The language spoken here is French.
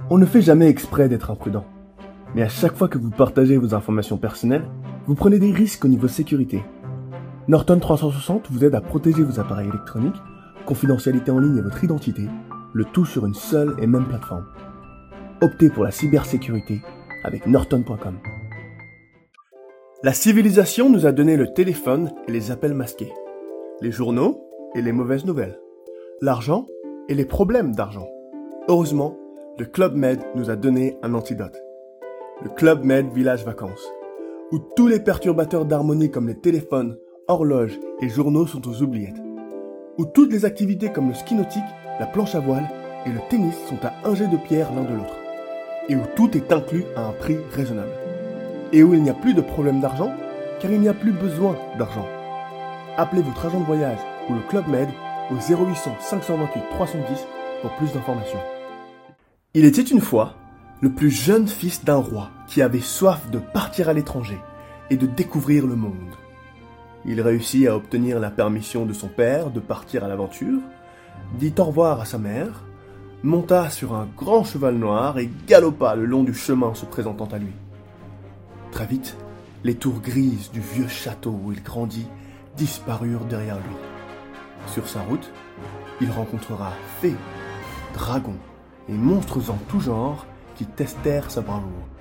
On ne fait jamais exprès d'être imprudent. Mais à chaque fois que vous partagez vos informations personnelles, vous prenez des risques au niveau sécurité. Norton 360 vous aide à protéger vos appareils électroniques, confidentialité en ligne et votre identité, le tout sur une seule et même plateforme. Optez pour la cybersécurité avec Norton.com. La civilisation nous a donné le téléphone et les appels masqués, les journaux et les mauvaises nouvelles, l'argent et les problèmes d'argent. Heureusement, le Club Med nous a donné un antidote. Le Club Med Village Vacances, où tous les perturbateurs d'harmonie comme les téléphones, horloges et journaux sont aux oubliettes. Où toutes les activités comme le ski nautique, la planche à voile et le tennis sont à un jet de pierre l'un de l'autre. Et où tout est inclus à un prix raisonnable. Et où il n'y a plus de problème d'argent, car il n'y a plus besoin d'argent. Appelez votre agent de voyage ou le Club Med au 0800 528 310 pour plus d'informations. Il était une fois le plus jeune fils d'un roi qui avait soif de partir à l'étranger et de découvrir le monde. Il réussit à obtenir la permission de son père de partir à l'aventure, dit au revoir à sa mère, monta sur un grand cheval noir et galopa le long du chemin se présentant à lui. Très vite, les tours grises du vieux château où il grandit disparurent derrière lui. Sur sa route, il rencontrera fées, dragons et monstres en tout genre qui testèrent sa bravoure.